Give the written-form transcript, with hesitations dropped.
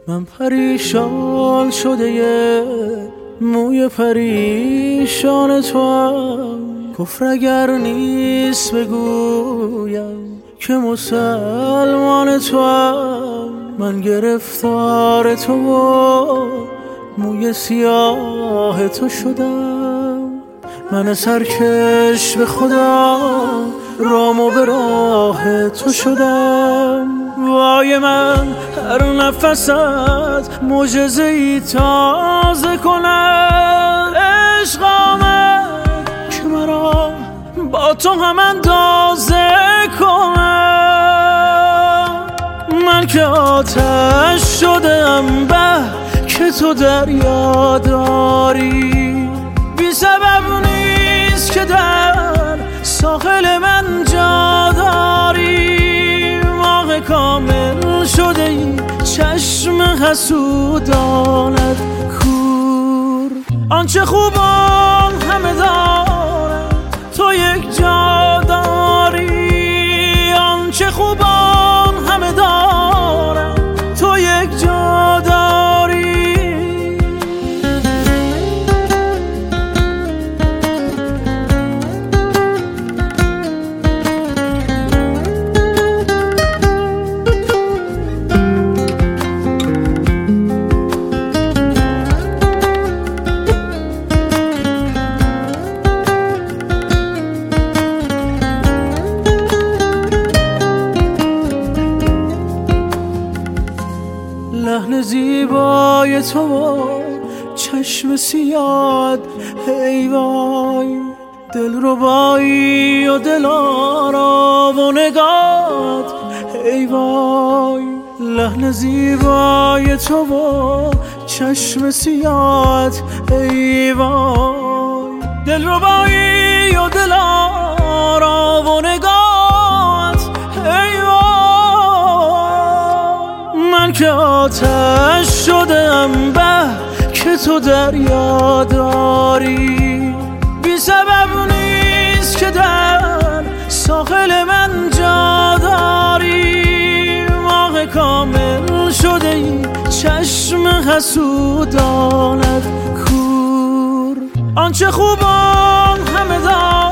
من پریشان شده موی پریشان تو هم، کفر اگر نیست بگویم که مسلمان تو هم. من گرفتار تو و موی سیاه تو شدم، من سرکش به خدا رامو به راه تو شدم. وای من هر نفست معجزه‌ای تازه کند، عشق آمد که مرا با تو هم اندازه کند. من که آتش شدم به که تو دریا داری، بی سبب نیست که در ساحل من جا داری. ماه کامل شده ای چشم حسودانت کور، آنچه خوبان همه دارن تو یک جا داری، آنچه خوبان همه دارن تو یک جا داری. لحن زیبای تو چشم سیاد، ای وای دلربایی و دلارا و نگات، ای وای لحن زیبای تو چشم سیاد، ای وای دلربایی و دلارا و نگات، ای وای. من که آتش شدم به که تو دریا داری، بی سبب نیست که در ساحل من جا داری. ماه کامل شده ای چشم حسودانت کور، آنچه خوبان همه دار